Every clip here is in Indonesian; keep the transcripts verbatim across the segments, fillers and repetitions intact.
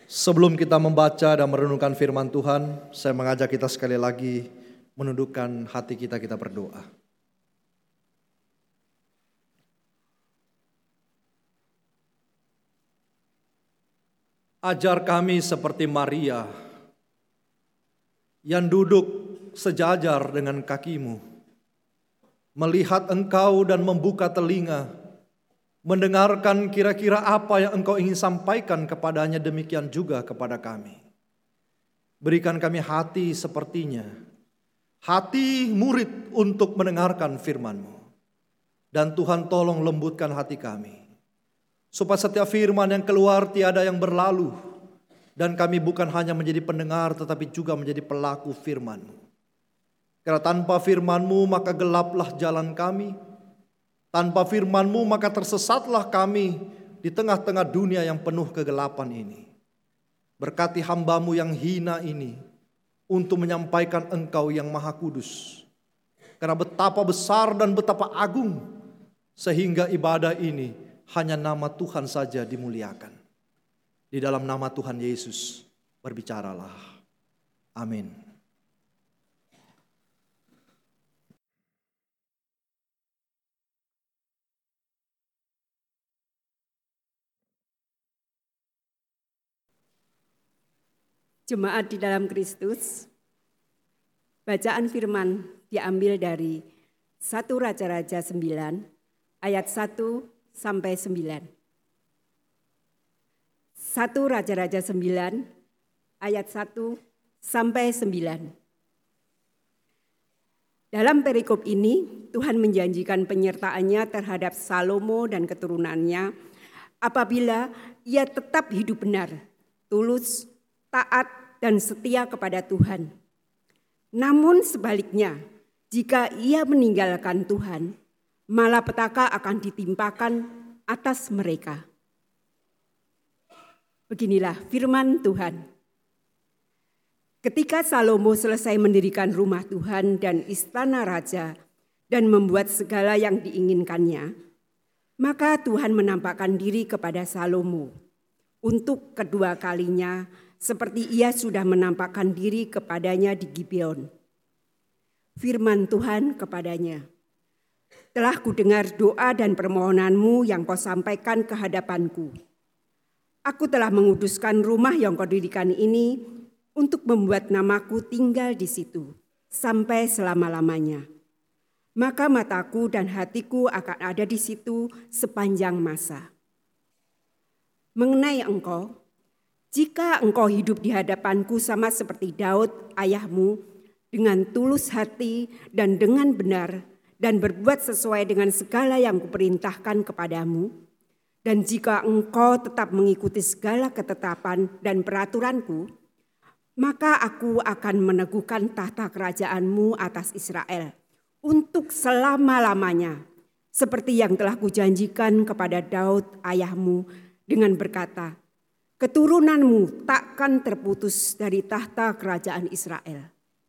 Sebelum kita membaca dan merenungkan firman Tuhan, saya mengajak kita sekali lagi menundukkan hati kita, kita berdoa. Ajar kami seperti Maria yang duduk sejajar dengan kakimu, melihat engkau dan membuka telinga, mendengarkan kira-kira apa yang engkau ingin sampaikan kepadanya, demikian juga kepada kami. Berikan kami hati sepertinya, hati murid untuk mendengarkan firman-Mu. Dan Tuhan tolong lembutkan hati kami, supaya setiap firman yang keluar tiada yang berlalu, dan kami bukan hanya menjadi pendengar tetapi juga menjadi pelaku firman-Mu. Karena tanpa firman-Mu maka gelaplah jalan kami, tanpa firman-Mu maka tersesatlah kami di tengah-tengah dunia yang penuh kegelapan ini. Berkati hamba-Mu yang hina ini untuk menyampaikan Engkau yang Maha Kudus. Karena betapa besar dan betapa agung, sehingga ibadah ini hanya nama Tuhan saja dimuliakan. Di dalam nama Tuhan Yesus berbicaralah. Amin. Jemaat di dalam Kristus, bacaan firman diambil dari satu Raja-Raja sembilan ayat satu sampai sembilan. satu Raja-Raja sembilan ayat satu sampai sembilan. Dalam perikop ini Tuhan menjanjikan penyertaannya terhadap Salomo dan keturunannya apabila ia tetap hidup benar, tulus, taat dan setia kepada Tuhan. Namun sebaliknya, jika ia meninggalkan Tuhan, malapetaka akan ditimpakan atas mereka. Beginilah firman Tuhan. Ketika Salomo selesai mendirikan rumah Tuhan dan istana raja dan membuat segala yang diinginkannya, maka Tuhan menampakkan diri kepada Salomo untuk kedua kalinya, seperti ia sudah menampakkan diri kepadanya di Gibeon. Firman Tuhan kepadanya, "Telah kudengar doa dan permohonanmu yang kau sampaikan ke hadapanku. Aku telah menguduskan rumah yang kau dirikan ini untuk membuat namaku tinggal di situ sampai selama-lamanya. Maka mataku dan hatiku akan ada di situ sepanjang masa. Mengenai engkau, jika engkau hidup di hadapanku sama seperti Daud ayahmu, dengan tulus hati dan dengan benar, dan berbuat sesuai dengan segala yang kuperintahkan kepadamu, dan jika engkau tetap mengikuti segala ketetapan dan peraturanku, maka aku akan meneguhkan tahta kerajaanmu atas Israel untuk selama-lamanya, seperti yang telah kujanjikan kepada Daud ayahmu dengan berkata, keturunanmu takkan terputus dari tahta kerajaan Israel.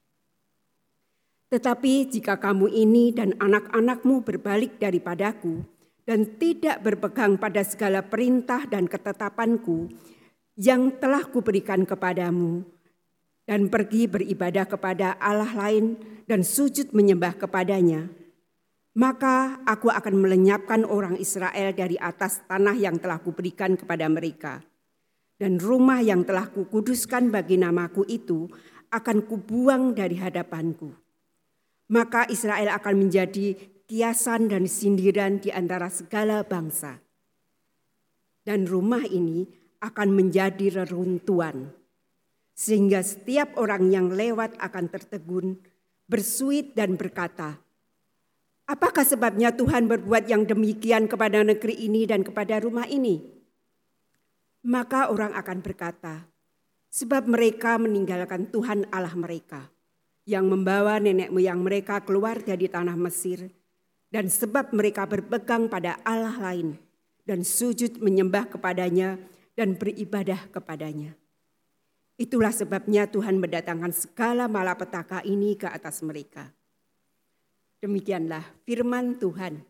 Tetapi jika kamu ini dan anak-anakmu berbalik daripadaku dan tidak berpegang pada segala perintah dan ketetapanku yang telah kuberikan kepadamu, dan pergi beribadah kepada Allah lain dan sujud menyembah kepadanya, maka aku akan melenyapkan orang Israel dari atas tanah yang telah kuberikan kepada mereka. Dan rumah yang telah kukuduskan bagi namaku itu akan kubuang dari hadapanku. Maka Israel akan menjadi kiasan dan sindiran di antara segala bangsa. Dan rumah ini akan menjadi reruntuhan, sehingga setiap orang yang lewat akan tertegun, bersuit dan berkata, apakah sebabnya Tuhan berbuat yang demikian kepada negeri ini dan kepada rumah ini? Maka orang akan berkata, sebab mereka meninggalkan Tuhan Allah mereka, yang membawa nenek moyang mereka keluar dari tanah Mesir, dan sebab mereka berpegang pada Allah lain, dan sujud menyembah kepadanya, dan beribadah kepadanya. Itulah sebabnya Tuhan mendatangkan segala malapetaka ini ke atas mereka. Demikianlah firman Tuhan.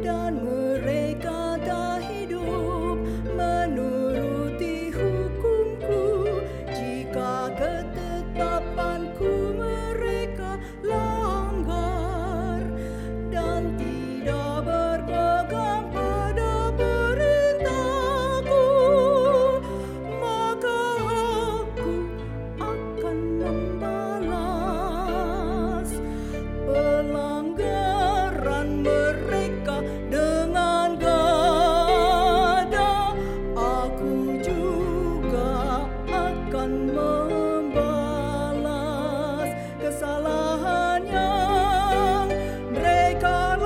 dan mereka tak hidup menuruti hukumku. Jika ketetapanku mereka langgar dan tidak berpegang pada perintahku, maka aku akan membalas pelanggaran mereka dengan gada. Aku juga akan membalas kesalahan yang mereka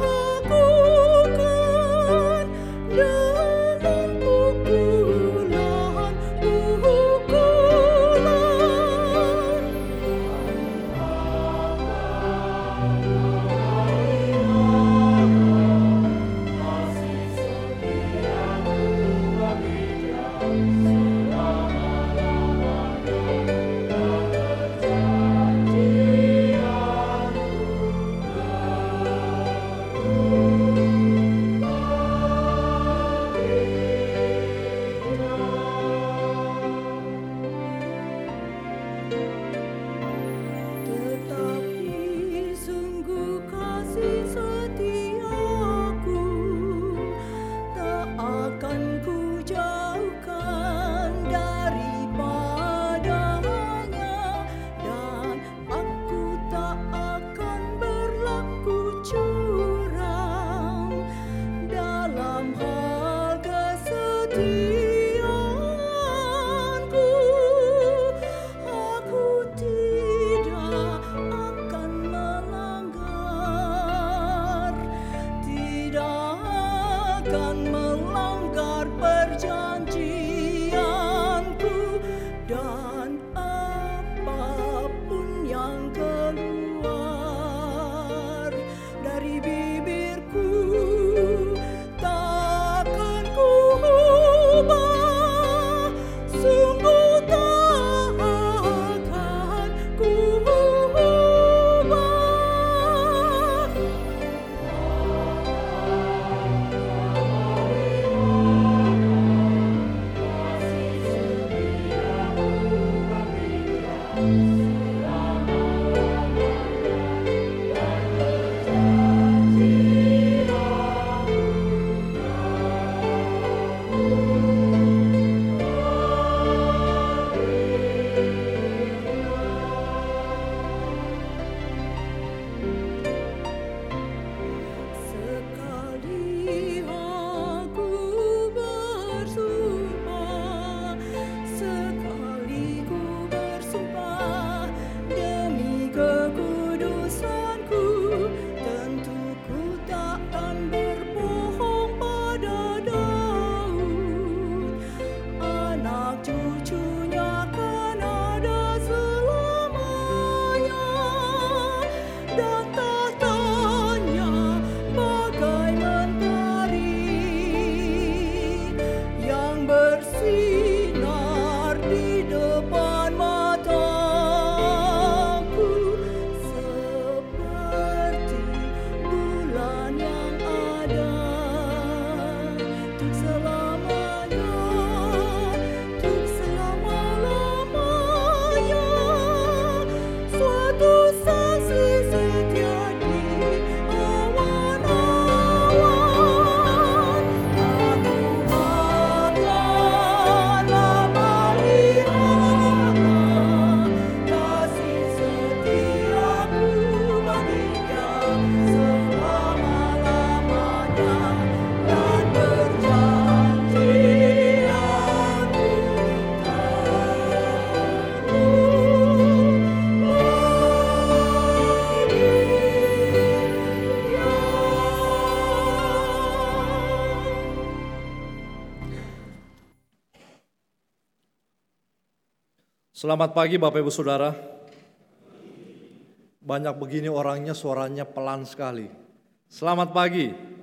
lakukan dengan pukulan pukulan. Tetapi sungguh kasih setiaku tak akan ku jauhkan daripadanya, dan aku tak akan berlaku curang dalam hal kesetiaanku. Aku tidak akan melanggar, tidak akan melanggar perjanjianku, dan apapun yang keluar dari bibirku takkan ku ubah, sungguh tak akan ku ubah. Sekali aku bersumpah, sekali ku bersumpah demi kekudusanku, tentu ku takkan berbohong pada Daud. Anak cucunya kan ada selamanya, dan tahtanya bagai mentari yang bersinar di depan mataku, seperti bulan yang ada untuk selamanya, untuk selama-lamanya, suatu saksi setia di awan-awan. Aku akanlah melihat kasih setiaku bagi dia selama-lamanya, dan perjanjianku Selamat pagi Bapak Ibu Saudara. Banyak begini orangnya suaranya pelan sekali. Selamat pagi.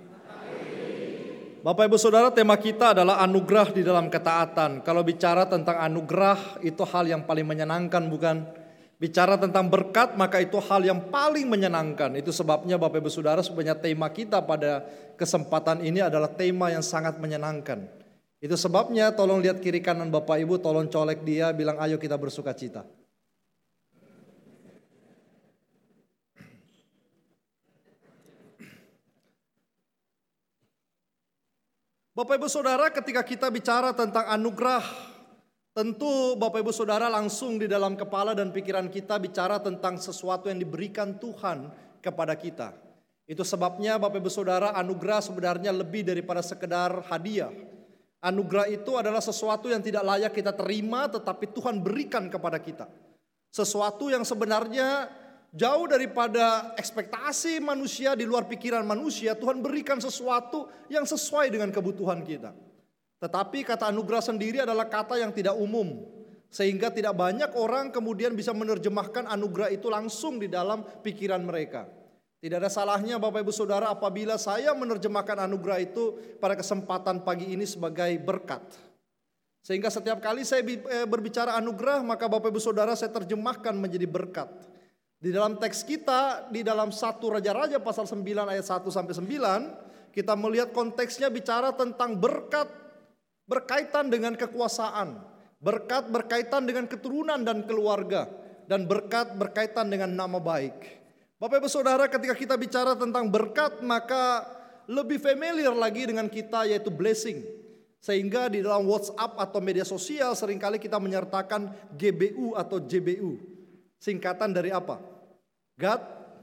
Bapak Ibu Saudara, tema kita adalah anugerah di dalam ketaatan. Kalau bicara tentang anugerah, itu hal yang paling menyenangkan, bukan? Bicara tentang berkat, maka itu hal yang paling menyenangkan. Itu sebabnya Bapak Ibu Saudara, sebenarnya tema kita pada kesempatan ini adalah tema yang sangat menyenangkan. Itu sebabnya tolong lihat kiri kanan Bapak Ibu, tolong colek dia, bilang ayo kita bersuka cita. Bapak Ibu Saudara, ketika kita bicara tentang anugerah, tentu Bapak Ibu Saudara langsung di dalam kepala dan pikiran kita bicara tentang sesuatu yang diberikan Tuhan kepada kita. Itu sebabnya Bapak Ibu Saudara, anugerah sebenarnya lebih daripada sekedar hadiah. Anugerah itu adalah sesuatu yang tidak layak kita terima, tetapi Tuhan berikan kepada kita. Sesuatu yang sebenarnya jauh daripada ekspektasi manusia, di luar pikiran manusia, Tuhan berikan sesuatu yang sesuai dengan kebutuhan kita. Tetapi kata anugerah sendiri adalah kata yang tidak umum, sehingga tidak banyak orang kemudian bisa menerjemahkan anugerah itu langsung di dalam pikiran mereka. Tidak ada salahnya Bapak Ibu Saudara apabila saya menerjemahkan anugerah itu pada kesempatan pagi ini sebagai berkat. Sehingga setiap kali saya berbicara anugerah, maka Bapak Ibu Saudara saya terjemahkan menjadi berkat. Di dalam teks kita, di dalam satu Raja-Raja pasal sembilan ayat satu sampai sembilan, kita melihat konteksnya bicara tentang berkat berkaitan dengan kekuasaan, berkat berkaitan dengan keturunan dan keluarga, dan berkat berkaitan dengan nama baik. Bapak Ibu Saudara, ketika kita bicara tentang berkat, maka lebih familiar lagi dengan kita yaitu blessing. Sehingga di dalam WhatsApp atau media sosial seringkali kita menyertakan G B U atau J B U. Singkatan dari apa? God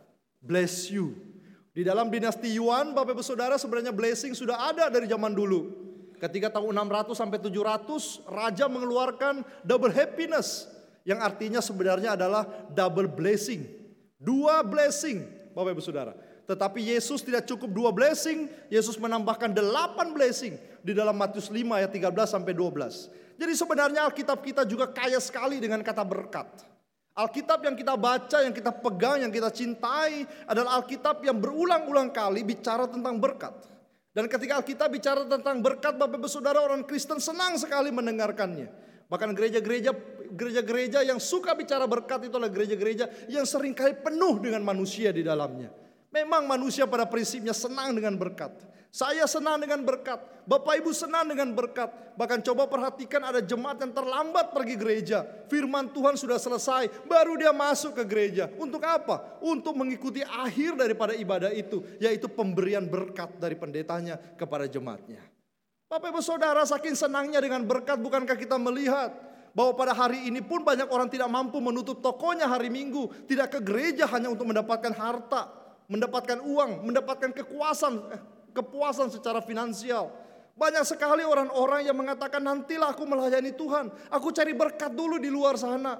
bless you. Di dalam dinasti Yuan, Bapak Ibu Saudara, sebenarnya blessing sudah ada dari zaman dulu. Ketika tahun enam ratus sampai tujuh ratus, raja mengeluarkan double happiness, yang artinya sebenarnya adalah double blessing. Dua blessing, Bapak Ibu Saudara. Tetapi Yesus tidak cukup dua blessing, Yesus menambahkan delapan blessing di dalam Matius lima ayat tiga belas sampai dua belas. Jadi sebenarnya Alkitab kita juga kaya sekali dengan kata berkat. Alkitab yang kita baca, yang kita pegang, yang kita cintai adalah Alkitab yang berulang-ulang kali bicara tentang berkat. Dan ketika Alkitab bicara tentang berkat, Bapak Ibu Saudara, orang Kristen senang sekali mendengarkannya. Bahkan gereja-gereja gereja-gereja yang suka bicara berkat itu adalah gereja-gereja yang seringkali penuh dengan manusia di dalamnya. Memang manusia pada prinsipnya senang dengan berkat. Saya senang dengan berkat. Bapak Ibu senang dengan berkat. Bahkan coba perhatikan ada jemaat yang terlambat pergi gereja. Firman Tuhan sudah selesai, baru dia masuk ke gereja. Untuk apa? Untuk mengikuti akhir daripada ibadah itu, yaitu pemberian berkat dari pendetanya kepada jemaatnya. Bapak Ibu Saudara, saking senangnya dengan berkat, bukankah kita melihat bahwa pada hari ini pun banyak orang tidak mampu menutup tokonya hari Minggu, tidak ke gereja hanya untuk mendapatkan harta, mendapatkan uang, mendapatkan kekuasaan, kepuasan secara finansial. Banyak sekali orang-orang yang mengatakan nantilah aku melayani Tuhan, aku cari berkat dulu di luar sana.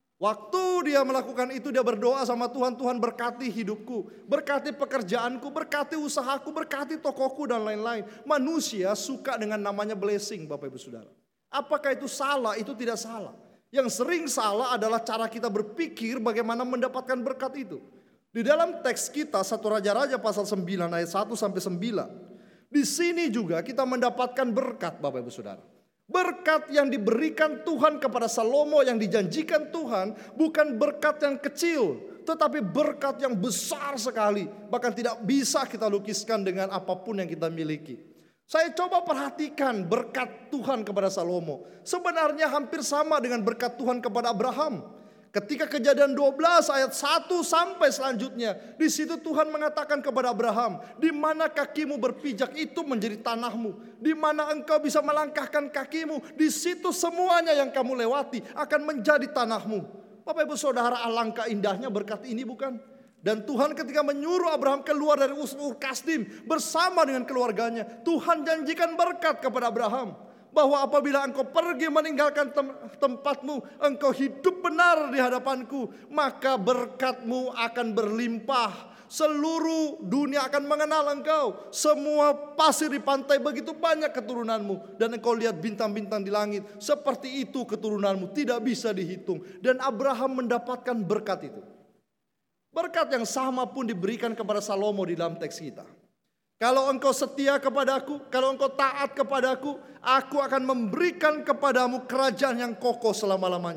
Waktu dia melakukan itu, dia berdoa sama Tuhan, Tuhan berkati hidupku, berkati pekerjaanku, berkati usahaku, berkati tokoku dan lain-lain. Manusia suka dengan namanya blessing, Bapak Ibu Saudara. Apakah itu salah? Itu tidak salah. Yang sering salah adalah cara kita berpikir bagaimana mendapatkan berkat itu. Di dalam teks kita satu Raja-Raja pasal sembilan ayat satu sampai sembilan. Di sini juga kita mendapatkan berkat, Bapak Ibu Saudara. Berkat yang diberikan Tuhan kepada Salomo, yang dijanjikan Tuhan, bukan berkat yang kecil, tetapi berkat yang besar sekali. Bahkan tidak bisa kita lukiskan dengan apapun yang kita miliki. Saya coba perhatikan berkat Tuhan kepada Salomo. Sebenarnya hampir sama dengan berkat Tuhan kepada Abraham. Ketika Kejadian dua belas ayat satu sampai selanjutnya, di situ Tuhan mengatakan kepada Abraham, di mana kakimu berpijak itu menjadi tanahmu, di mana engkau bisa melangkahkan kakimu, di situ semuanya yang kamu lewati akan menjadi tanahmu. Bapak Ibu Saudara, alangkah indahnya berkat ini, bukan? Dan Tuhan ketika menyuruh Abraham keluar dari Ur Kasdim bersama dengan keluarganya, Tuhan janjikan berkat kepada Abraham. Bahwa apabila engkau pergi meninggalkan tem tempatmu, engkau hidup benar di hadapanku, maka berkatmu akan berlimpah. Seluruh dunia akan mengenal engkau. Semua pasir di pantai begitu banyak keturunanmu. Dan engkau lihat bintang-bintang di langit. Seperti itu keturunanmu, tidak bisa dihitung. Dan Abraham mendapatkan berkat itu. Berkat yang sama pun diberikan kepada Salomo di dalam teks kita. Kalau engkau setia kepadaku, kalau engkau taat kepadaku, aku akan memberikan kepadamu kerajaan yang kokoh selama-lamanya.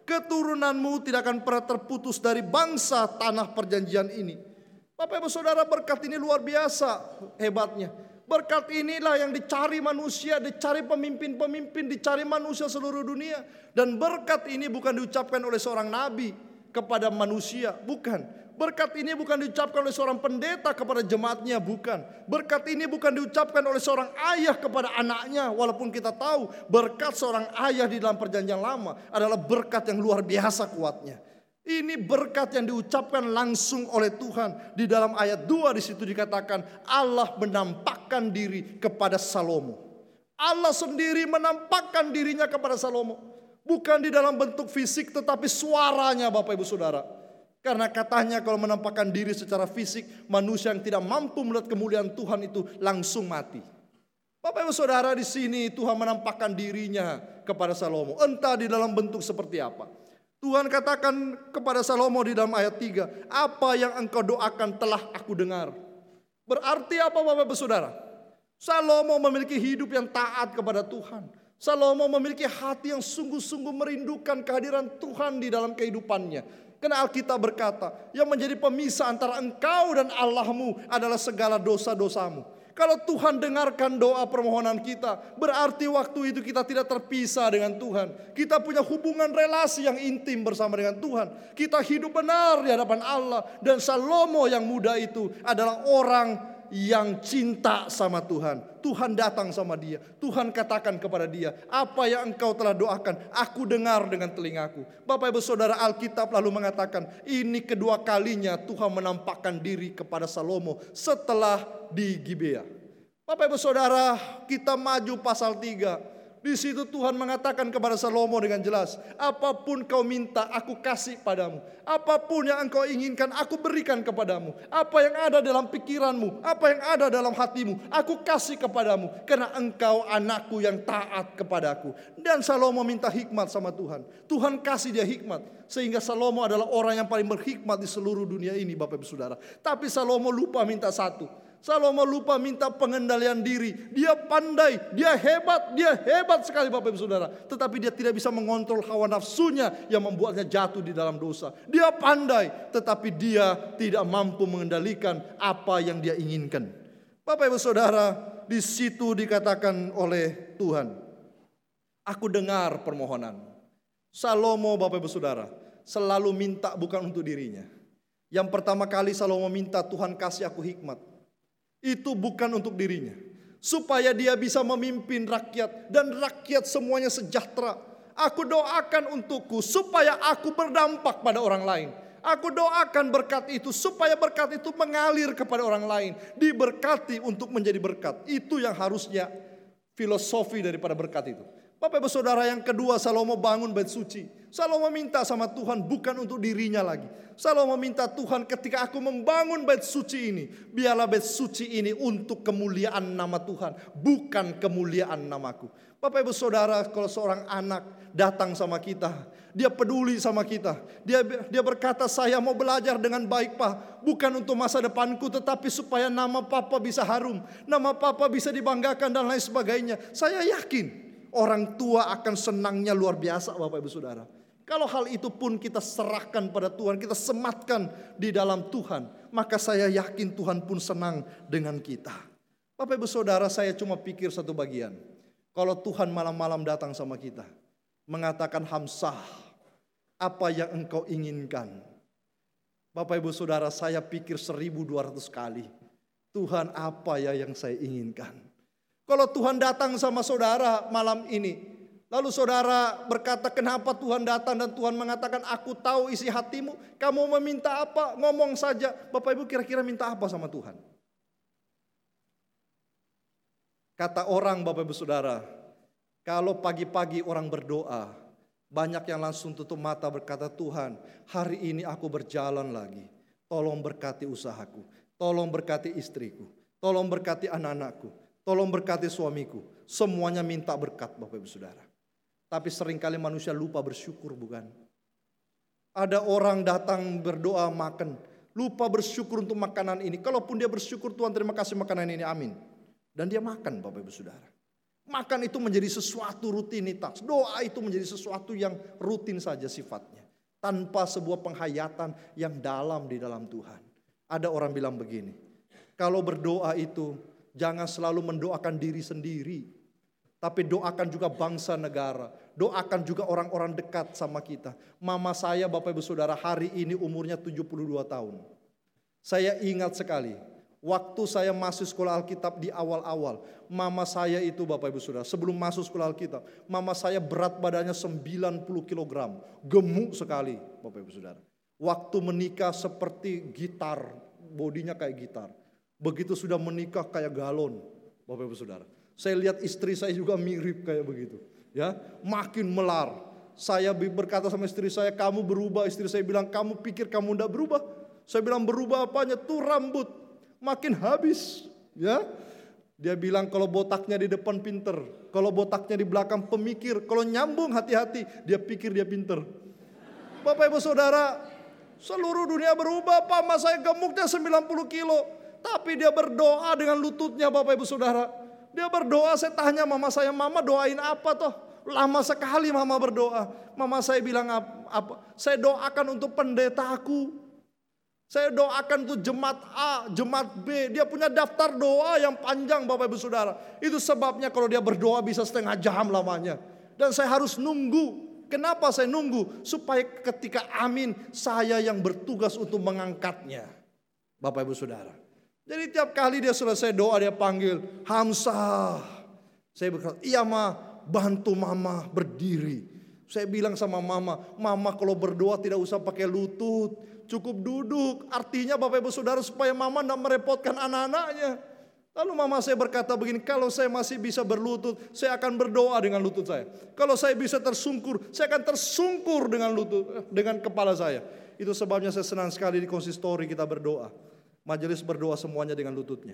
Keturunanmu tidak akan pernah terputus dari bangsa tanah perjanjian ini. Bapak Ibu Saudara, berkat ini luar biasa hebatnya. Berkat inilah yang dicari manusia, dicari pemimpin-pemimpin, dicari manusia seluruh dunia. Dan berkat ini bukan diucapkan oleh seorang nabi kepada manusia, bukan. Berkat ini bukan diucapkan oleh seorang pendeta kepada jemaatnya, bukan. Berkat ini bukan diucapkan oleh seorang ayah kepada anaknya, walaupun kita tahu berkat seorang ayah di dalam perjanjian lama adalah berkat yang luar biasa kuatnya. Ini berkat yang diucapkan langsung oleh Tuhan. Di dalam ayat dua di situ dikatakan Allah menampakkan diri kepada Salomo. Allah sendiri menampakkan dirinya kepada Salomo. Bukan di dalam bentuk fisik tetapi suaranya, Bapak Ibu Saudara. Karena katanya kalau menampakkan diri secara fisik, manusia yang tidak mampu melihat kemuliaan Tuhan itu langsung mati. Bapak Ibu Saudara, di sini Tuhan menampakkan dirinya kepada Salomo. Entah di dalam bentuk seperti apa. Tuhan katakan kepada Salomo di dalam ayat tiga, apa yang engkau doakan telah aku dengar. Berarti apa Bapak Ibu Saudara? Salomo memiliki hidup yang taat kepada Tuhan. Salomo memiliki hati yang sungguh-sungguh merindukan kehadiran Tuhan di dalam kehidupannya. Karena Alkitab berkata, yang menjadi pemisah antara engkau dan Allahmu adalah segala dosa-dosamu. Kalau Tuhan dengarkan doa permohonan kita, berarti waktu itu kita tidak terpisah dengan Tuhan. Kita punya hubungan relasi yang intim bersama dengan Tuhan. Kita hidup benar di hadapan Allah. Dan Salomo yang muda itu adalah orang yang cinta sama Tuhan. Tuhan datang sama dia. Tuhan katakan kepada dia, apa yang engkau telah doakan, aku dengar dengan telingaku. Bapak Ibu Saudara, Alkitab lalu mengatakan, ini kedua kalinya Tuhan menampakkan diri kepada Salomo setelah di Gibea. Bapak Ibu Saudara, kita maju pasal tiga. Di situ Tuhan mengatakan kepada Salomo dengan jelas, apapun kau minta aku kasih padamu. Apapun yang engkau inginkan aku berikan kepadamu. Apa yang ada dalam pikiranmu, apa yang ada dalam hatimu, aku kasih kepadamu. Karena engkau anakku yang taat kepadaku. Dan Salomo minta hikmat sama Tuhan. Tuhan kasih dia hikmat. Sehingga Salomo adalah orang yang paling berhikmat di seluruh dunia ini, Bapak Ibu Saudara. Tapi Salomo lupa minta satu. Salomo lupa minta pengendalian diri. Dia pandai, dia hebat, dia hebat sekali Bapak Ibu Saudara. Tetapi dia tidak bisa mengontrol hawa nafsunya yang membuatnya jatuh di dalam dosa. Dia pandai, tetapi dia tidak mampu mengendalikan apa yang dia inginkan. Bapak Ibu Saudara, di situ dikatakan oleh Tuhan, aku dengar permohonan. Salomo Bapak Ibu Saudara selalu minta bukan untuk dirinya. Yang pertama kali Salomo minta, Tuhan kasih aku hikmat. Itu bukan untuk dirinya, supaya dia bisa memimpin rakyat dan rakyat semuanya sejahtera. Aku doakan untukku supaya aku berdampak pada orang lain. Aku doakan berkat itu supaya berkat itu mengalir kepada orang lain, diberkati untuk menjadi berkat. Itu yang harusnya filosofi daripada berkat itu. Bapak Ibu Saudara, yang kedua, Salomo bangun bait suci. Salomo minta sama Tuhan bukan untuk dirinya lagi. Salomo minta, Tuhan, ketika aku membangun bait suci ini, biarlah bait suci ini untuk kemuliaan nama Tuhan, bukan kemuliaan namaku. Bapak Ibu Saudara, kalau seorang anak datang sama kita, dia peduli sama kita. Dia dia berkata, saya mau belajar dengan baik Pak, bukan untuk masa depanku, tetapi supaya nama Papa bisa harum, nama Papa bisa dibanggakan dan lain sebagainya. Saya yakin orang tua akan senangnya luar biasa Bapak Ibu Saudara. Kalau hal itu pun kita serahkan pada Tuhan, kita sematkan di dalam Tuhan, maka saya yakin Tuhan pun senang dengan kita. Bapak Ibu Saudara, saya cuma pikir satu bagian. Kalau Tuhan malam-malam datang sama kita, mengatakan, Hamsah, apa yang engkau inginkan? Bapak Ibu Saudara, saya pikir seribu dua ratus kali. Tuhan, apa ya yang saya inginkan? Kalau Tuhan datang sama saudara malam ini, lalu saudara berkata, kenapa Tuhan datang? Dan Tuhan mengatakan, aku tahu isi hatimu. Kamu meminta apa? Ngomong saja. Bapak Ibu kira-kira minta apa sama Tuhan? Kata orang Bapak Ibu Saudara, kalau pagi-pagi orang berdoa, banyak yang langsung tutup mata berkata, Tuhan, hari ini aku berjalan lagi. Tolong berkati usahaku. Tolong berkati istriku. Tolong berkati anak-anakku. Tolong berkati suamiku. Semuanya minta berkat Bapak Ibu Saudara. Tapi seringkali manusia lupa bersyukur, bukan? Ada orang datang berdoa makan, lupa bersyukur untuk makanan ini. Kalaupun dia bersyukur, Tuhan terima kasih makanan ini, amin. Dan dia makan Bapak Ibu Saudara. Makan itu menjadi sesuatu rutinitas. Doa itu menjadi sesuatu yang rutin saja sifatnya. Tanpa sebuah penghayatan yang dalam di dalam Tuhan. Ada orang bilang begini, kalau berdoa itu jangan selalu mendoakan diri sendiri. Tapi doakan juga bangsa negara. Doakan juga orang-orang dekat sama kita. Mama saya, Bapak Ibu Saudara, hari ini umurnya tujuh puluh dua tahun. Saya ingat sekali, waktu saya masuk sekolah Alkitab di awal-awal, mama saya itu, Bapak Ibu Saudara, sebelum masuk sekolah Alkitab, mama saya berat badannya sembilan puluh kilogram. Gemuk sekali, Bapak Ibu Saudara. Waktu menikah seperti gitar, bodinya kayak gitar. Begitu sudah menikah kayak galon, Bapak Ibu Saudara. Saya lihat istri saya juga mirip kayak begitu, ya, makin melar. Saya berkata sama istri saya, kamu berubah. Istri saya bilang, kamu pikir kamu tidak berubah? Saya bilang, berubah apanya? Tuh rambut makin habis, ya. Dia bilang kalau botaknya di depan pinter, kalau botaknya di belakang pemikir, kalau nyambung hati-hati, dia pikir dia pinter. Bapak Ibu Saudara, seluruh dunia berubah. Mama saya gemuknya sembilan puluh kilo, tapi dia berdoa dengan lututnya, Bapak Ibu Saudara. Dia berdoa, saya tanya mama saya, mama doain apa toh? Lama sekali mama berdoa. Mama saya bilang apa? Saya doakan untuk pendetaku. Saya doakan untuk jemaat A, jemaat B. Dia punya daftar doa yang panjang, Bapak Ibu Saudara. Itu sebabnya kalau dia berdoa bisa setengah jam lamanya. Dan saya harus nunggu. Kenapa saya nunggu? Supaya ketika amin, saya yang bertugas untuk mengangkatnya. Bapak Ibu Saudara. Jadi tiap kali dia selesai doa, dia panggil, Hamzah. Saya berkata, iya ma, bantu mama berdiri. Saya bilang sama mama, mama kalau berdoa tidak usah pakai lutut, cukup duduk. Artinya Bapak Ibu Saudara supaya mama tidak merepotkan anak-anaknya. Lalu mama saya berkata begini, kalau saya masih bisa berlutut, saya akan berdoa dengan lutut saya. Kalau saya bisa tersungkur, saya akan tersungkur dengan lutut, dengan kepala saya. Itu sebabnya saya senang sekali di konsistori kita berdoa. Majelis berdoa semuanya dengan lututnya.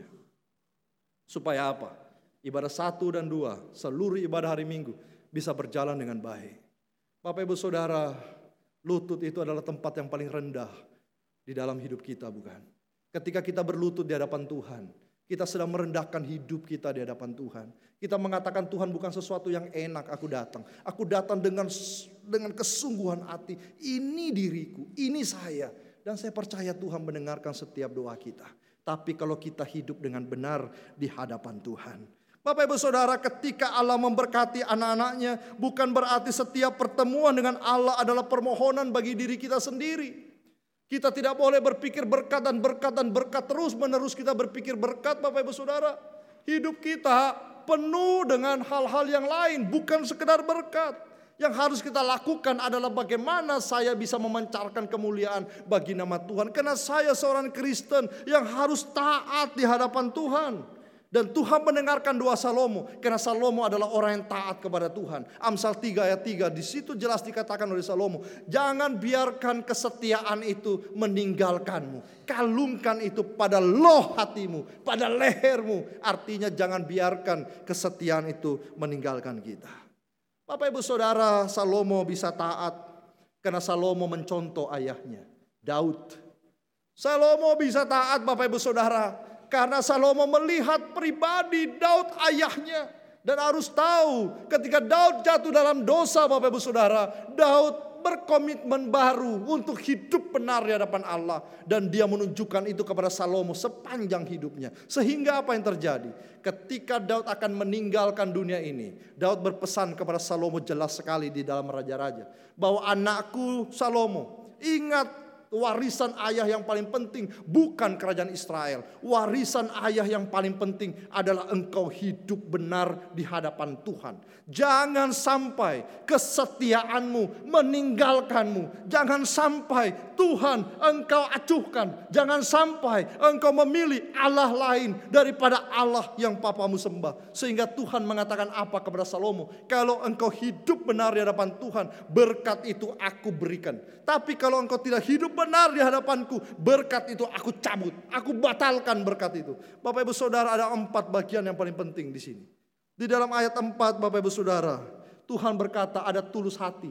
Supaya apa? Ibadah satu dan dua, seluruh ibadah hari Minggu bisa berjalan dengan baik. Bapak Ibu Saudara, lutut itu adalah tempat yang paling rendah di dalam hidup kita, bukan? Ketika kita berlutut di hadapan Tuhan, kita sedang merendahkan hidup kita di hadapan Tuhan. Kita mengatakan, Tuhan bukan sesuatu yang enak aku datang. Aku datang dengan dengan kesungguhan hati. Ini diriku, ini saya. Dan saya percaya Tuhan mendengarkan setiap doa kita. Tapi kalau kita hidup dengan benar di hadapan Tuhan. Bapak Ibu Saudara, ketika Allah memberkati anak-anaknya, bukan berarti setiap pertemuan dengan Allah adalah permohonan bagi diri kita sendiri. Kita tidak boleh berpikir berkat dan berkat dan berkat terus menerus kita berpikir berkat, Bapak Ibu Saudara. Hidup kita penuh dengan hal-hal yang lain, bukan sekedar berkat. Yang harus kita lakukan adalah bagaimana saya bisa memancarkan kemuliaan bagi nama Tuhan. Karena saya seorang Kristen yang harus taat di hadapan Tuhan. Dan Tuhan mendengarkan doa Salomo. Karena Salomo adalah orang yang taat kepada Tuhan. Amsal tiga ayat tiga, di situ jelas dikatakan oleh Salomo, jangan biarkan kesetiaan itu meninggalkanmu. Kalungkan itu pada loh hatimu, pada lehermu. Artinya jangan biarkan kesetiaan itu meninggalkan kita. Bapak Ibu Saudara, Salomo bisa taat karena Salomo mencontoh ayahnya, Daud. Salomo bisa taat, Bapak Ibu Saudara, karena Salomo melihat pribadi Daud ayahnya. Dan harus tahu ketika Daud jatuh dalam dosa, Bapak Ibu Saudara, Daud berkomitmen baru untuk hidup benar di hadapan Allah. Dan dia menunjukkan itu kepada Salomo sepanjang hidupnya. Sehingga apa yang terjadi? Ketika Daud akan meninggalkan dunia ini, Daud berpesan kepada Salomo jelas sekali di dalam Raja-Raja. Bahwa anakku Salomo, ingat warisan ayah yang paling penting bukan kerajaan Israel. Warisan ayah yang paling penting adalah engkau hidup benar di hadapan Tuhan. Jangan sampai kesetiaanmu meninggalkanmu. Jangan sampai Tuhan engkau acuhkan. Jangan sampai engkau memilih Allah lain daripada Allah yang papamu sembah. Sehingga Tuhan mengatakan apa kepada Salomo? Kalau engkau hidup benar di hadapan Tuhan, berkat itu aku berikan. Tapi kalau engkau tidak hidup benar di hadapanku, berkat itu aku cabut. Aku batalkan berkat itu. Bapak Ibu Saudara, ada empat bagian yang paling penting di sini. Di dalam ayat empat, Bapak Ibu Saudara, Tuhan berkata ada tulus hati,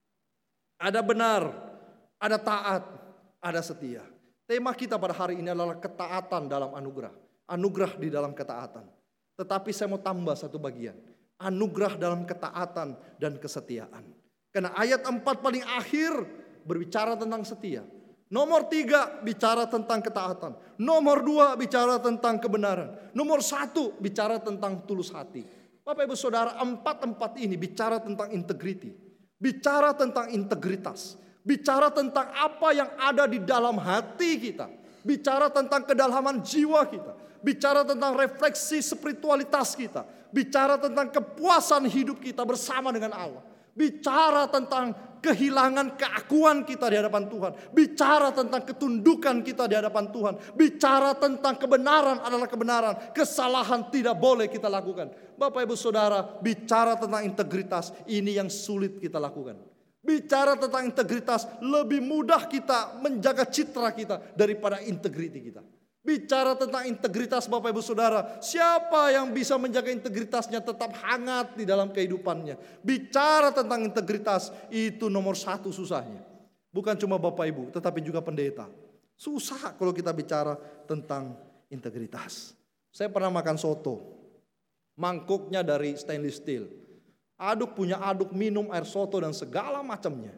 ada benar, ada taat, ada setia. Tema kita pada hari ini adalah ketaatan dalam anugerah. Anugerah di dalam ketaatan. Tetapi saya mau tambah satu bagian. anugerah dalam ketaatan dan kesetiaan. Karena ayat empat paling akhir berbicara tentang setia. Nomor tiga bicara tentang ketaatan. Nomor dua bicara tentang kebenaran. Nomor satu bicara tentang tulus hati. Bapak Ibu Saudara, empat-empat ini bicara tentang integriti. Bicara tentang integritas. Bicara tentang apa yang ada di dalam hati kita. Bicara tentang kedalaman jiwa kita. Bicara tentang refleksi spiritualitas kita. Bicara tentang kepuasan hidup kita bersama dengan Allah. Bicara tentang kehilangan keakuan kita di hadapan Tuhan. Bicara tentang ketundukan kita di hadapan Tuhan. Bicara tentang kebenaran adalah kebenaran. Kesalahan tidak boleh kita lakukan. Bapak Ibu Saudara, bicara tentang integritas, ini yang sulit kita lakukan. Bicara tentang integritas, lebih mudah kita menjaga citra kita daripada integriti kita. Bicara tentang integritas Bapak Ibu Saudara, siapa yang bisa menjaga integritasnya tetap hangat di dalam kehidupannya. Bicara tentang integritas itu nomor satu susahnya. Bukan cuma Bapak Ibu tetapi juga pendeta. Susah kalau kita bicara tentang integritas. Saya pernah makan soto, mangkuknya dari stainless steel. Aduk punya aduk minum air soto dan segala macamnya.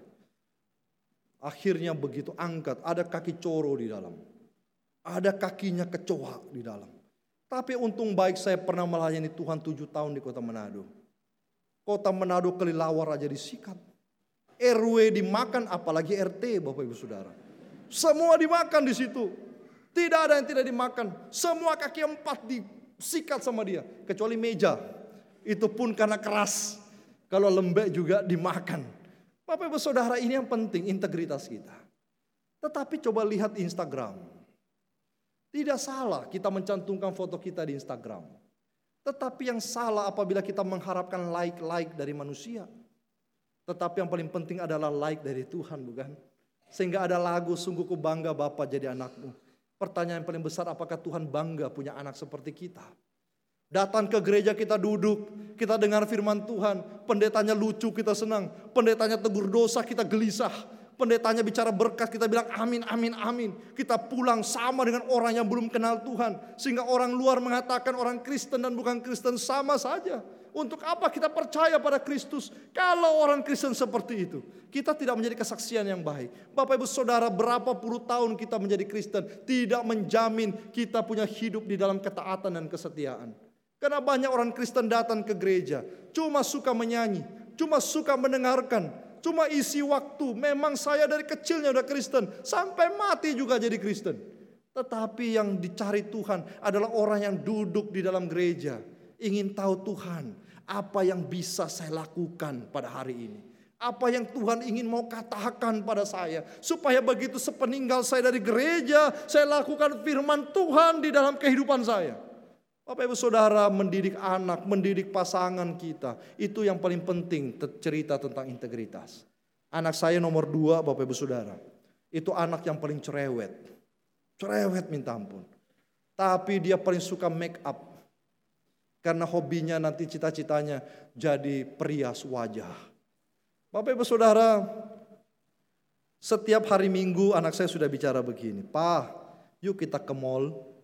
Akhirnya begitu angkat ada kaki coro di dalam. Ada kakinya kecoa di dalam. Tapi untung baik saya pernah melayani Tuhan tujuh tahun di kota Manado. Kota Manado kelilawar aja disikat. R W dimakan apalagi R T Bapak Ibu Saudara. Semua dimakan di situ. Tidak ada yang tidak dimakan. Semua kaki empat disikat sama dia. Kecuali meja. Itu pun karena keras. Kalau lembek juga dimakan. Bapak Ibu Saudara, ini yang penting integritas kita. Tetapi coba lihat Instagram. Tidak salah kita mencantumkan foto kita di Instagram. Tetapi yang salah apabila kita mengharapkan like-like dari manusia. Tetapi yang paling penting adalah like dari Tuhan, bukan? Sehingga ada lagu, sungguh ku bangga Bapa jadi anakmu. Pertanyaan yang paling besar, apakah Tuhan bangga punya anak seperti kita? Datang ke gereja kita duduk, kita dengar firman Tuhan. Pendetanya lucu kita senang, pendetanya tegur dosa kita gelisah. Pendetanya bicara berkat, kita bilang amin, amin, amin. Kita pulang sama dengan orang yang belum kenal Tuhan. Sehingga orang luar mengatakan orang Kristen dan bukan Kristen sama saja. Untuk apa kita percaya pada Kristus kalau orang Kristen seperti itu? Kita tidak menjadi kesaksian yang baik. Bapak Ibu Saudara, berapa puluh tahun kita menjadi Kristen tidak menjamin kita punya hidup di dalam ketaatan dan kesetiaan. Karena banyak orang Kristen datang ke gereja cuma suka menyanyi, cuma suka mendengarkan, cuma isi waktu. Memang saya dari kecilnya udah Kristen, sampai mati juga jadi Kristen. Tetapi yang dicari Tuhan adalah orang yang duduk di dalam gereja, ingin tahu Tuhan, apa yang bisa saya lakukan pada hari ini. Apa yang Tuhan ingin mau katakan pada saya. Supaya begitu sepeninggal saya dari gereja, saya lakukan firman Tuhan di dalam kehidupan saya. Bapak Ibu Saudara, mendidik anak, mendidik pasangan kita, itu yang paling penting cerita tentang integritas. Anak saya nomor dua Bapak Ibu Saudara, itu anak yang paling cerewet. Cerewet minta ampun. Tapi dia paling suka make up. Karena hobinya nanti cita-citanya jadi perias wajah. Bapak Ibu Saudara, setiap hari Minggu anak saya sudah bicara begini, "Pa, yuk kita ke mall.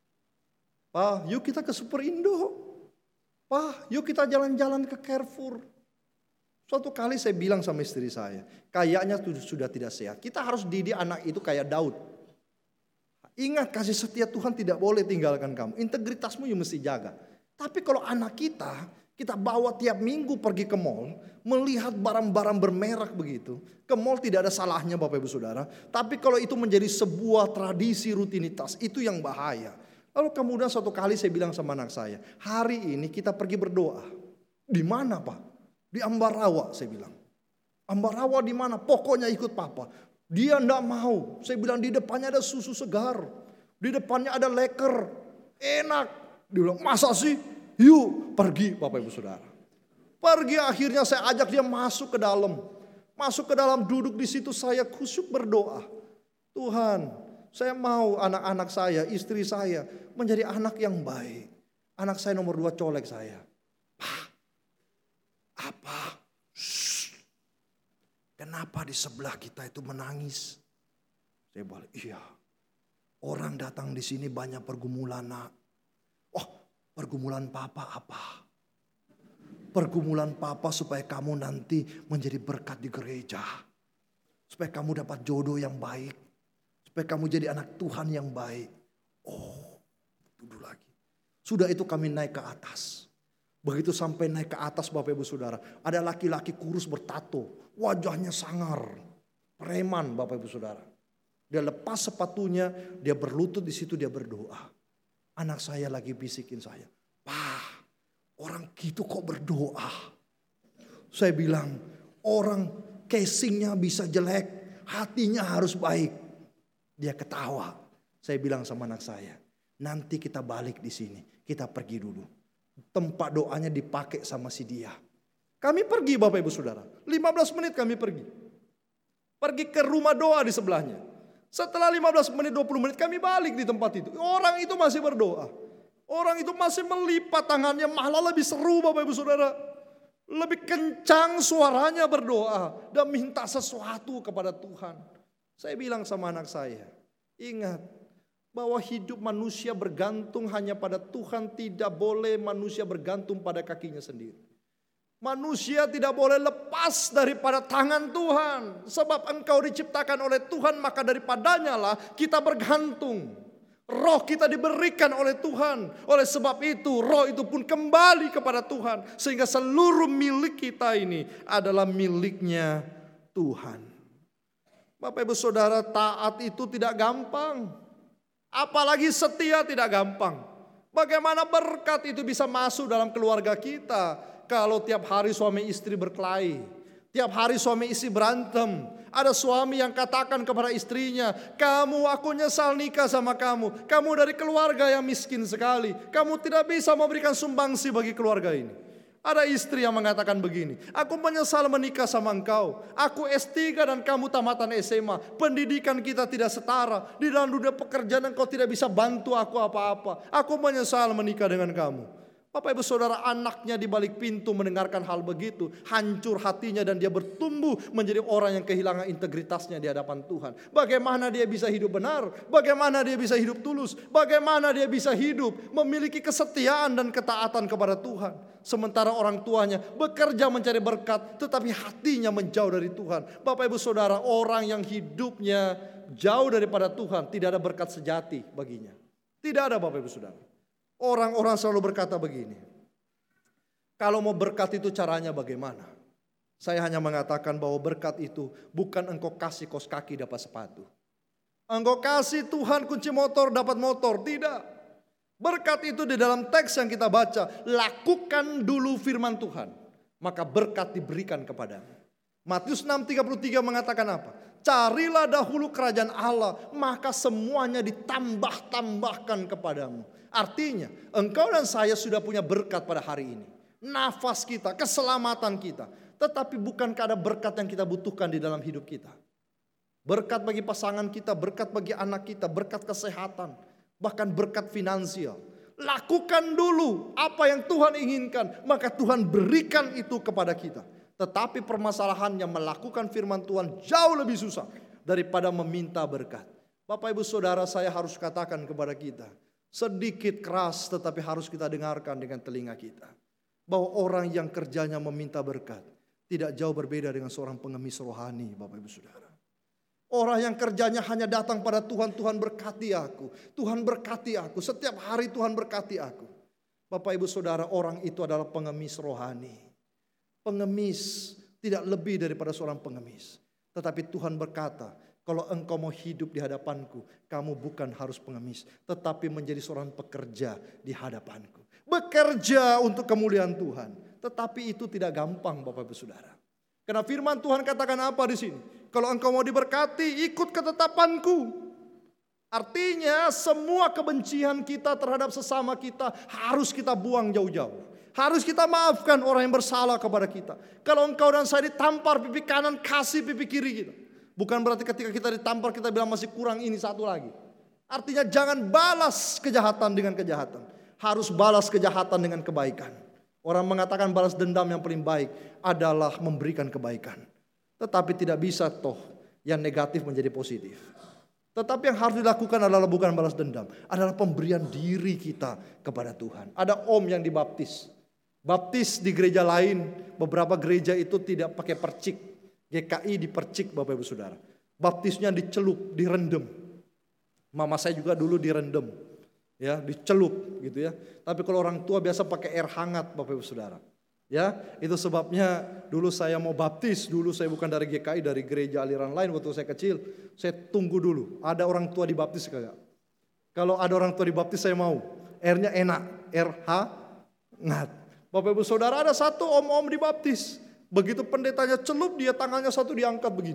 Pa, yuk kita ke Superindo. Pa, yuk kita jalan-jalan ke Carrefour." Suatu kali saya bilang sama istri saya, kayaknya sudah tidak sehat. Kita harus didik anak itu kayak Daud. Ingat, kasih setia Tuhan tidak boleh tinggalkan kamu. Integritasmu you mesti jaga. Tapi kalau anak kita, kita bawa tiap minggu pergi ke mall, melihat barang-barang bermerek begitu. Ke mall tidak ada salahnya Bapak Ibu Saudara. Tapi kalau itu menjadi sebuah tradisi rutinitas, itu yang bahaya. Lalu kemudian suatu kali saya bilang sama anak saya, hari ini kita pergi berdoa. Di mana Pak? Di Ambarawa, saya bilang. Ambarawa di mana? Pokoknya ikut Papa. Dia enggak mau. Saya bilang di depannya ada susu segar. Di depannya ada leker. Enak. Dia bilang, masa sih? Yuk pergi Bapak Ibu Saudara. Pergi, akhirnya saya ajak dia masuk ke dalam. Masuk ke dalam, duduk di situ, saya khusyuk berdoa. Tuhan, saya mau anak-anak saya, istri saya menjadi anak yang baik. Anak saya nomor dua colek saya. "Pak, apa? Shh. Kenapa di sebelah kita itu menangis?" Saya balik, "Iya, orang datang di sini banyak pergumulan nak." "Oh, pergumulan Papa apa?" pergumulan papa supaya kamu nanti menjadi berkat di gereja. Supaya kamu dapat jodoh yang baik. Supaya kamu jadi anak Tuhan yang baik. Oh, duduk lagi. Sudah itu kami naik ke atas. Begitu sampai naik ke atas Bapak Ibu Saudara. Ada laki-laki kurus bertato. Wajahnya sangar. Preman Bapak Ibu Saudara. Dia lepas sepatunya. Dia berlutut di situ, dia berdoa. Anak saya lagi bisikin saya. Pak, orang gitu kok berdoa? Saya bilang, orang casingnya bisa jelek, hatinya harus baik. Dia ketawa. Saya bilang sama anak saya, nanti kita balik di sini, kita pergi dulu. Tempat doanya dipakai sama si dia. Kami pergi Bapak Ibu Saudara, lima belas menit kami pergi. Pergi ke rumah doa di sebelahnya. Setelah lima belas menit, dua puluh menit kami balik di tempat itu. Orang itu masih berdoa. Orang itu masih melipat tangannya, malah lebih seru Bapak Ibu Saudara. Lebih kencang suaranya berdoa dan minta sesuatu kepada Tuhan. Saya bilang sama anak saya, ingat bahwa hidup manusia bergantung hanya pada Tuhan. Tidak boleh manusia bergantung pada kakinya sendiri. Manusia tidak boleh lepas daripada tangan Tuhan. Sebab engkau diciptakan oleh Tuhan, maka daripadanya lah kita bergantung. Roh kita diberikan oleh Tuhan. Oleh sebab itu roh itu pun kembali kepada Tuhan. Sehingga seluruh milik kita ini adalah miliknya Tuhan. Bapak Ibu Saudara, taat itu tidak gampang. Apalagi setia tidak gampang. Bagaimana berkat itu bisa masuk dalam keluarga kita kalau tiap hari suami istri berkelahi, tiap hari suami istri berantem. Ada suami yang katakan kepada istrinya, kamu, aku nyesal nikah sama kamu. Kamu dari keluarga yang miskin sekali. Kamu tidak bisa memberikan sumbangsi bagi keluarga ini. Ada istri yang mengatakan begini, aku menyesal menikah sama engkau. Aku S tiga dan kamu tamatan S M A. Pendidikan kita tidak setara. Di dalam dunia pekerjaan engkau tidak bisa bantu aku apa-apa. Aku menyesal menikah dengan kamu. Bapak Ibu Saudara, anaknya di balik pintu mendengarkan hal begitu, hancur hatinya dan dia bertumbuh menjadi orang yang kehilangan integritasnya di hadapan Tuhan. Bagaimana dia bisa hidup benar? Bagaimana dia bisa hidup tulus? Bagaimana dia bisa hidup memiliki kesetiaan dan ketaatan kepada Tuhan? Sementara orang tuanya bekerja mencari berkat, tetapi hatinya menjauh dari Tuhan. Bapak Ibu Saudara, orang yang hidupnya jauh daripada Tuhan, tidak ada berkat sejati baginya. Tidak ada Bapak Ibu Saudara. Orang-orang selalu berkata begini, kalau mau berkat itu caranya bagaimana? Saya hanya mengatakan bahwa berkat itu bukan engkau kasih kaos kaki dapat sepatu. Engkau kasih Tuhan kunci motor dapat motor, tidak. Berkat itu di dalam teks yang kita baca, lakukan dulu firman Tuhan, maka berkat diberikan kepadamu. Matius enam tiga puluh tiga mengatakan apa? Carilah dahulu kerajaan Allah, maka semuanya ditambah-tambahkan kepadamu. Artinya, engkau dan saya sudah punya berkat pada hari ini. Nafas kita, keselamatan kita. Tetapi bukankah ada berkat yang kita butuhkan di dalam hidup kita? Berkat bagi pasangan kita, berkat bagi anak kita, berkat kesehatan, bahkan berkat finansial. Lakukan dulu apa yang Tuhan inginkan, maka Tuhan berikan itu kepada kita. Tetapi permasalahannya melakukan firman Tuhan jauh lebih susah daripada meminta berkat. Bapak Ibu Saudara, saya harus katakan kepada kita, sedikit keras tetapi harus kita dengarkan dengan telinga kita. Bahwa orang yang kerjanya meminta berkat tidak jauh berbeda dengan seorang pengemis rohani, Bapak Ibu Saudara. Orang yang kerjanya hanya datang pada Tuhan, Tuhan berkati aku, Tuhan berkati aku, setiap hari Tuhan berkati aku. Bapak Ibu Saudara, orang itu adalah pengemis rohani. Pengemis tidak lebih daripada seorang pengemis. Tetapi Tuhan berkata, kalau engkau mau hidup di hadapanku, kamu bukan harus pengemis, tetapi menjadi seorang pekerja di hadapanku. Bekerja untuk kemuliaan Tuhan. Tetapi itu tidak gampang Bapak Ibu Saudara. Karena firman Tuhan katakan apa di sini? Kalau engkau mau diberkati, ikut ketetapanku. Artinya semua kebencian kita terhadap sesama kita harus kita buang jauh-jauh. Harus kita maafkan orang yang bersalah kepada kita. Kalau engkau dan saya ditampar pipi kanan, kasih pipi kiri kita. Bukan berarti ketika kita ditampar kita bilang masih kurang ini satu lagi. Artinya jangan balas kejahatan dengan kejahatan. Harus balas kejahatan dengan kebaikan. Orang mengatakan balas dendam yang paling baik adalah memberikan kebaikan. Tetapi tidak bisa toh yang negatif menjadi positif. Tetapi yang harus dilakukan adalah bukan balas dendam. Adalah pemberian diri kita kepada Tuhan. Ada om yang dibaptis. Baptis di gereja lain, beberapa gereja itu tidak pakai percik. G K I dipercik Bapak Ibu Saudara. Baptisnya dicelup, direndam. Mama saya juga dulu direndam. Ya, dicelup gitu ya. Tapi kalau orang tua biasa pakai air hangat Bapak Ibu Saudara. Ya, itu sebabnya dulu saya mau baptis, dulu saya bukan dari G K I, dari gereja aliran lain waktu saya kecil. Saya tunggu dulu, ada orang tua dibaptis kagak? Kalau ada orang tua dibaptis saya mau. Airnya enak, air hangat. Bapak Ibu Saudara, ada satu om-om dibaptis. Begitu pendetanya celup, dia tangannya satu diangkat begini.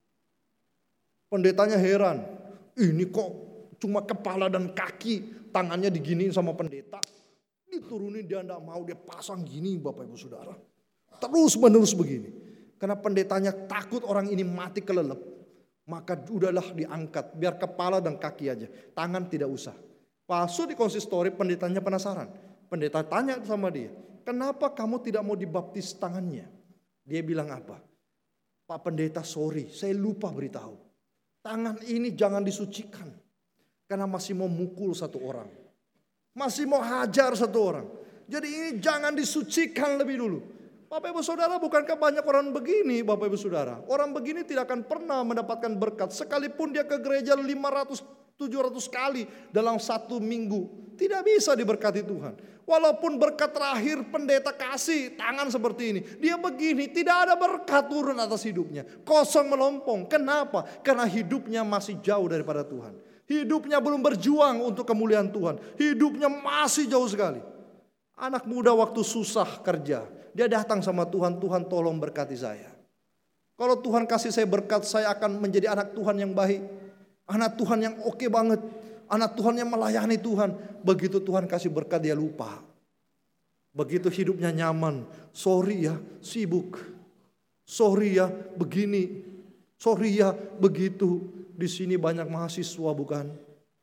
Pendetanya heran. Ini kok cuma kepala dan kaki, tangannya diginiin sama pendeta. Diturunin dia tidak mau, dia pasang gini Bapak Ibu Saudara. Terus menerus begini. Karena pendetanya takut orang ini mati kelelep. Maka udahlah diangkat, biar kepala dan kaki aja. Tangan tidak usah. Pasuk di konsistori, pendetanya penasaran. Pendeta tanya sama dia, kenapa kamu tidak mau dibaptis tangannya? Dia bilang apa? Pak pendeta sorry, saya lupa beritahu. Tangan ini jangan disucikan. Karena masih mau mukul satu orang. Masih mau hajar satu orang. Jadi ini jangan disucikan lebih dulu. Bapak Ibu Saudara, bukankah banyak orang begini Bapak Ibu Saudara? Orang begini tidak akan pernah mendapatkan berkat. Sekalipun dia ke gereja lima ratus tujuh ratus kali dalam satu minggu. Tidak bisa diberkati Tuhan. Walaupun berkat terakhir pendeta kasih tangan seperti ini. Dia begini, tidak ada berkat turun atas hidupnya. Kosong melompong. Kenapa? Karena hidupnya masih jauh daripada Tuhan. Hidupnya belum berjuang untuk kemuliaan Tuhan. Hidupnya masih jauh sekali. Anak muda waktu susah kerja, dia datang sama Tuhan, Tuhan tolong berkati saya. Kalau Tuhan kasih saya berkat, saya akan menjadi anak Tuhan yang baik. Anak Tuhan yang oke banget. Anak Tuhan yang melayani Tuhan. Begitu Tuhan kasih berkat dia lupa. Begitu hidupnya nyaman. Sorry ya sibuk. Sorry ya begini. Sorry ya begitu. Di sini banyak mahasiswa bukan?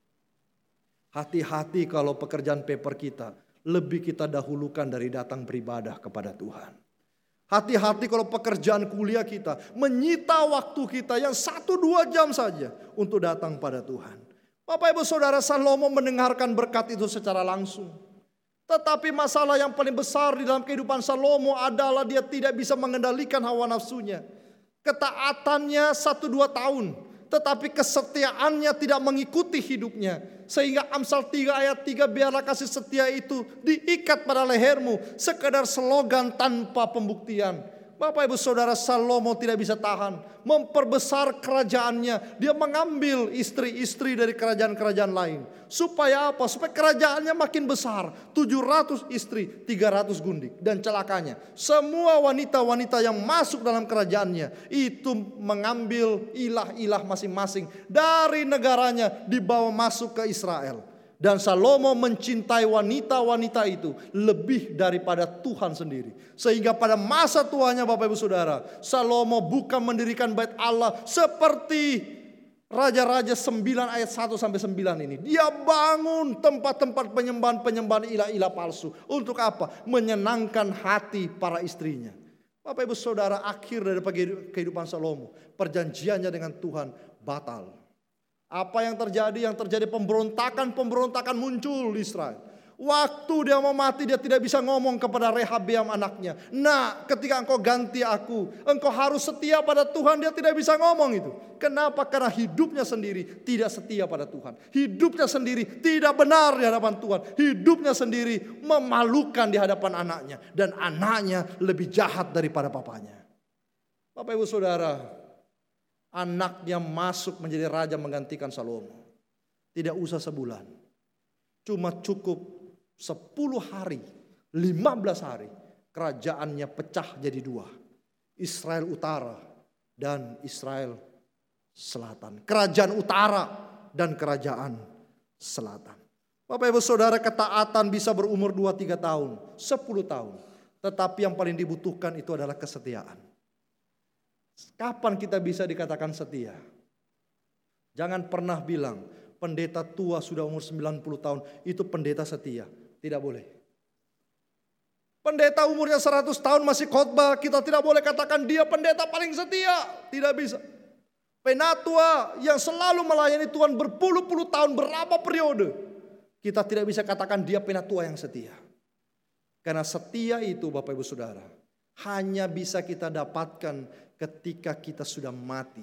Hati-hati kalau pekerjaan paper kita lebih kita dahulukan dari datang beribadah kepada Tuhan. Hati-hati kalau pekerjaan kuliah kita menyita waktu kita yang satu dua jam saja untuk datang pada Tuhan. Bapak Ibu Saudara, Salomo mendengarkan berkat itu secara langsung. Tetapi masalah yang paling besar di dalam kehidupan Salomo adalah dia tidak bisa mengendalikan hawa nafsunya. Ketaatannya satu dua tahun, tetapi kesetiaannya tidak mengikuti hidupnya. Sehingga Amsal tiga ayat tiga, biarlah kasih setia itu diikat pada lehermu, sekadar slogan tanpa pembuktian. Bapak Ibu Saudara, Salomo tidak bisa tahan, memperbesar kerajaannya. Dia mengambil istri-istri dari kerajaan-kerajaan lain. Supaya apa? Supaya kerajaannya makin besar. tujuh ratus istri, tiga ratus gundik. Dan celakanya, semua wanita-wanita yang masuk dalam kerajaannya itu mengambil ilah-ilah masing-masing dari negaranya, dibawa masuk ke Israel. Dan Salomo mencintai wanita-wanita itu lebih daripada Tuhan sendiri. Sehingga pada masa tuanya Bapak Ibu Saudara, Salomo bukan mendirikan bait Allah seperti Raja-Raja sembilan ayat satu sampai sembilan ini. Dia bangun tempat-tempat penyembahan-penyembahan ilah-ilah palsu. Untuk apa? Menyenangkan hati para istrinya. Bapak Ibu Saudara, akhir dari kehidupan Salomo, perjanjiannya dengan Tuhan batal. Apa yang terjadi? Yang terjadi pemberontakan-pemberontakan muncul di Israel. Waktu dia mau mati, dia tidak bisa ngomong kepada Rehabeam anaknya. Nah, ketika engkau ganti aku, engkau harus setia pada Tuhan. Dia tidak bisa ngomong itu. Kenapa? Karena hidupnya sendiri tidak setia pada Tuhan. Hidupnya sendiri tidak benar di hadapan Tuhan. Hidupnya sendiri memalukan di hadapan anaknya. Dan anaknya lebih jahat daripada papanya. Bapak Ibu Saudara, anaknya masuk menjadi raja menggantikan Salomo. Tidak usah sebulan. Cuma cukup sepuluh hari, lima belas hari. Kerajaannya pecah jadi dua. Israel Utara dan Israel Selatan. Kerajaan Utara dan Kerajaan Selatan. Bapak Ibu Saudara, ketaatan bisa berumur dua tiga tahun, sepuluh tahun. Tetapi yang paling dibutuhkan itu adalah kesetiaan. Kapan kita bisa dikatakan setia? Jangan pernah bilang pendeta tua sudah umur sembilan puluh tahun itu pendeta setia. Tidak boleh. Pendeta umurnya seratus tahun masih khotbah, kita tidak boleh katakan dia pendeta paling setia. Tidak bisa. Penatua yang selalu melayani Tuhan berpuluh-puluh tahun, berapa periode, kita tidak bisa katakan dia penatua yang setia. Karena setia itu Bapak Ibu Saudara hanya bisa kita dapatkan ketika kita sudah mati.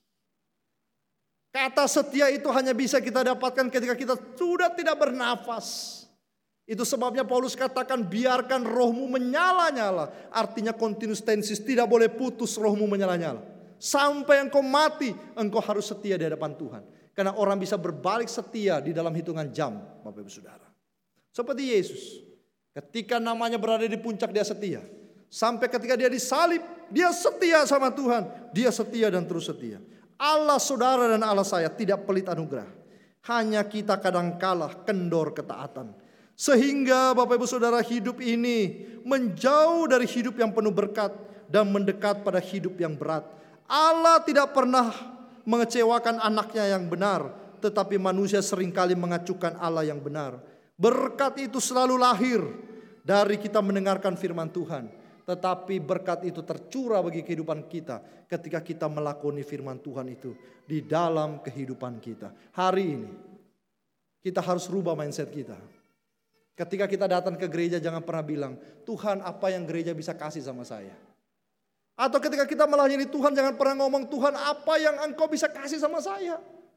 Kata setia itu hanya bisa kita dapatkan ketika kita sudah tidak bernafas. Itu sebabnya Paulus katakan biarkan rohmu menyala-nyala. Artinya continuous tenses, tidak boleh putus rohmu menyala-nyala. Sampai engkau mati, engkau harus setia di hadapan Tuhan. Karena orang bisa berbalik setia di dalam hitungan jam, Bapak Ibu Saudara. Seperti Yesus. Ketika namanya berada di puncak dia setia. Sampai ketika dia disalib, dia setia sama Tuhan. Dia setia dan terus setia. Allah saudara dan Allah saya tidak pelit anugerah. Hanya kita kadang kalah kendor ketaatan. Sehingga Bapak Ibu Saudara hidup ini menjauh dari hidup yang penuh berkat dan mendekat pada hidup yang berat. Allah tidak pernah mengecewakan anaknya yang benar, tetapi manusia seringkali mengacukan Allah yang benar. Berkat itu selalu lahir dari kita mendengarkan firman Tuhan. Tetapi berkat itu tercurah bagi kehidupan kita ketika kita melakoni firman Tuhan itu di dalam kehidupan kita. Hari ini kita harus rubah mindset kita. Ketika kita datang ke gereja jangan pernah bilang, Tuhan apa yang gereja bisa kasih sama saya. Atau ketika kita melayani Tuhan jangan pernah ngomong, Tuhan apa yang engkau bisa kasih sama saya.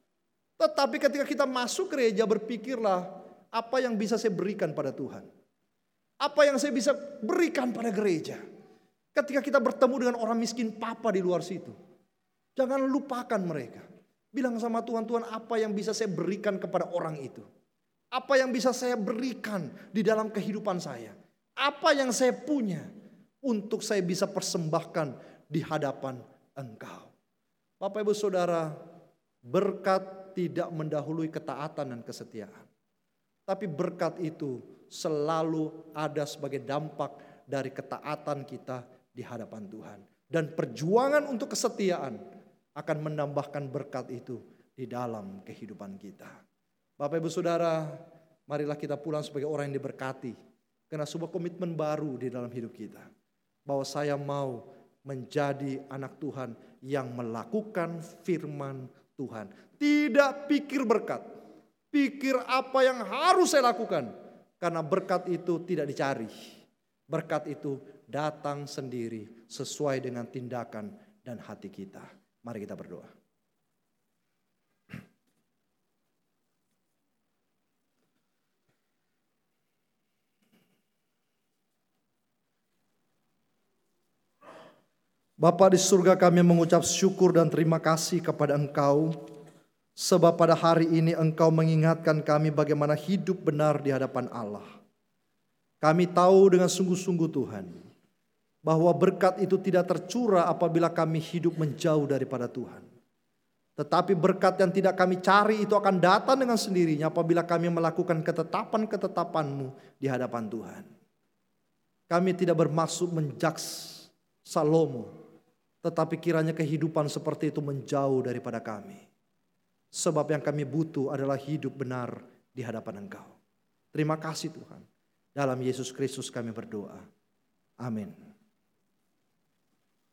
Tetapi ketika kita masuk gereja berpikirlah, apa yang bisa saya berikan pada Tuhan. Apa yang saya bisa berikan pada gereja. Ketika kita bertemu dengan orang miskin papa di luar situ. Jangan lupakan mereka. Bilang sama Tuhan, Tuhan apa yang bisa saya berikan kepada orang itu. Apa yang bisa saya berikan di dalam kehidupan saya. Apa yang saya punya untuk saya bisa persembahkan di hadapan Engkau. Bapak Ibu Saudara, berkat tidak mendahului ketaatan dan kesetiaan. Tapi berkat itu selalu ada sebagai dampak dari ketaatan kita di hadapan Tuhan. Dan perjuangan untuk kesetiaan akan menambahkan berkat itu di dalam kehidupan kita. Bapak Ibu Saudara, marilah kita pulang sebagai orang yang diberkati. Karena sebuah komitmen baru di dalam hidup kita. Bahwa saya mau menjadi anak Tuhan yang melakukan firman Tuhan. Tidak pikir berkat. Pikir apa yang harus saya lakukan. Karena berkat itu tidak dicari. Berkat itu datang sendiri sesuai dengan tindakan dan hati kita. Mari kita berdoa. Bapa di surga, kami mengucap syukur dan terima kasih kepada Engkau. Sebab pada hari ini Engkau mengingatkan kami bagaimana hidup benar di hadapan Allah. Kami tahu dengan sungguh-sungguh Tuhan, bahwa berkat itu tidak tercurah apabila kami hidup menjauh daripada Tuhan. Tetapi berkat yang tidak kami cari itu akan datang dengan sendirinya apabila kami melakukan ketetapan-ketetapan-Mu di hadapan Tuhan. Kami tidak bermaksud menjudge Salomo, tetapi kiranya kehidupan seperti itu menjauh daripada kami. Sebab yang kami butuh adalah hidup benar di hadapan Engkau. Terima kasih Tuhan. Dalam Yesus Kristus kami berdoa. Amin.